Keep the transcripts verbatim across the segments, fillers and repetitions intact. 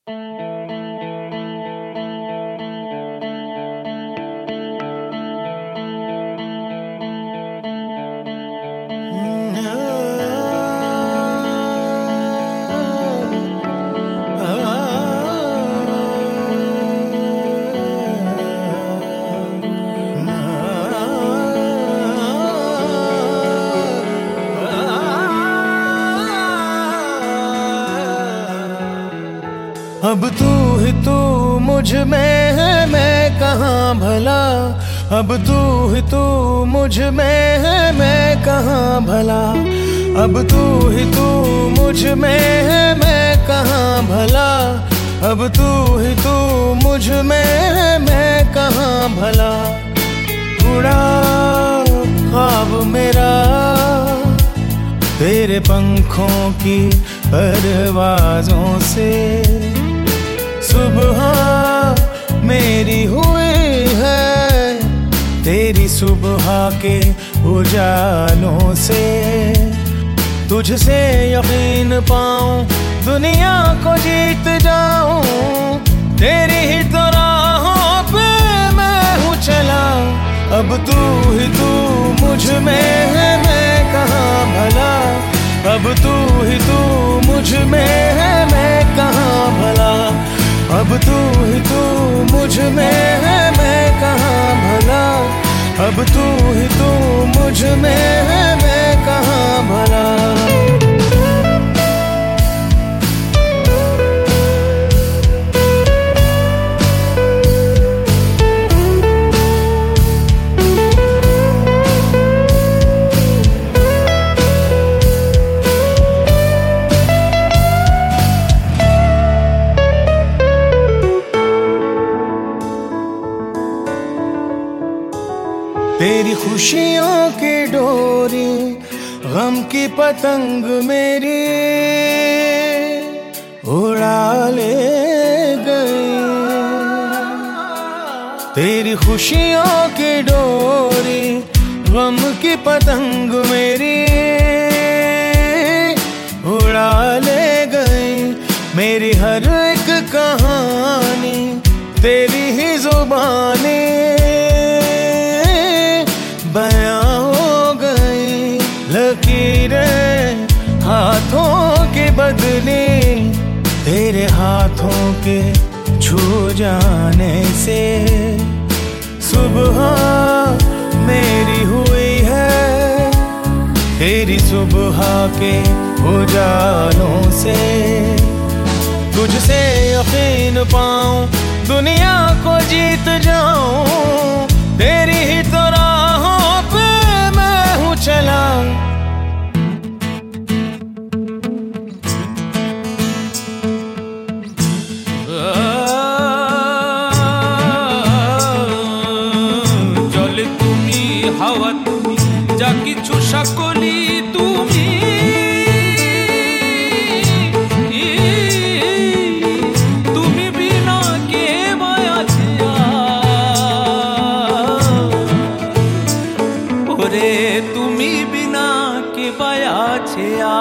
अब तू ही तू मुझ में है, मैं कहाँ भला। अब तू ही तू मुझ में है, मैं कहाँ भला। अब तू ही तू मुझ में है, मैं कहाँ भला। अब तू ही तू मुझ में है, मैं कहाँ भला। उड़ा ख्वाब मेरा तेरे पंखों की परवाज़ों से। सुबह मेरी हुई है तेरी सुबह के उजालों से। तुझसे यकीन पाऊं दुनिया को जीत जाऊं, तेरी ही तो राहों पे मैं हूँ चला। अब तू ही तू मुझ में है, मैं कहाँ भला। अब तू ही तू मुझ में है, मैं कहाँ भला। अब तू ही तू मुझ में है, मैं कहाँ भला। अब तू ही तू मुझ में है, मैं कहाँ भला। तेरी खुशियों की डोरी गम की पतंग मेरी उड़ा ले गई। तेरी खुशियों की डोरी गम की पतंग मेरी उड़ा ले गई। मेरी हर एक कहानी तेरी ही जुबानी बयां हो गई। लकीरें हाथों की बदली तेरे हाथों के छू जाने से। सुबह मेरी हुई है तेरी सुबह के उजालों से। तुझसे यकीन पाऊं दुनिया को जीत जाऊं, तेरी ही तो राहों पे मैं हूँ चला। জলে তুমি, হাওয়া তুমি, যা কিছু সকলই তুমি। তুমি বিনা কে মায়াছে ওরে, তুমি বিনা কে পায়াছে আ।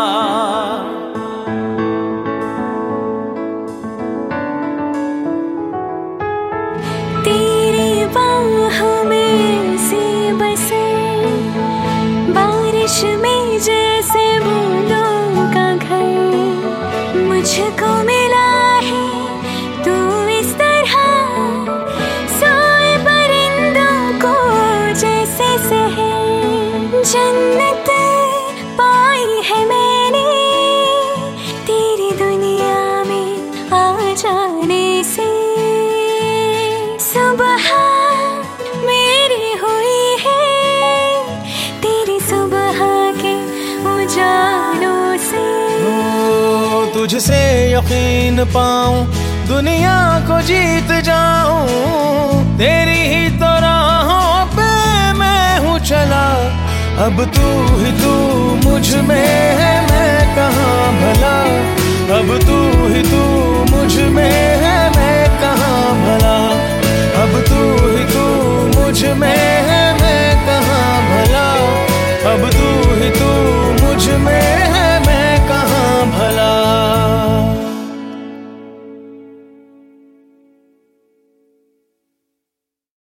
तेरी बाहों में सी बसे बारिश में जैसे बूंदों का घर। मुझको मिला है तू इस तरह सोए परिंदों को जैसे सहर। जन्नत पाई है मैंने तेरी दुनिया में आ जाने से। सुबह मेरी हुई है तेरी सुबह के उजालों से। ओ, तुझसे यकीन पाऊं दुनिया को जीत जाऊं, तेरी ही तो राहों पे मैं हूँ चला। अब तू ही तू मुझ में है, मैं कहाँ भला। अब तू ही तू मुझ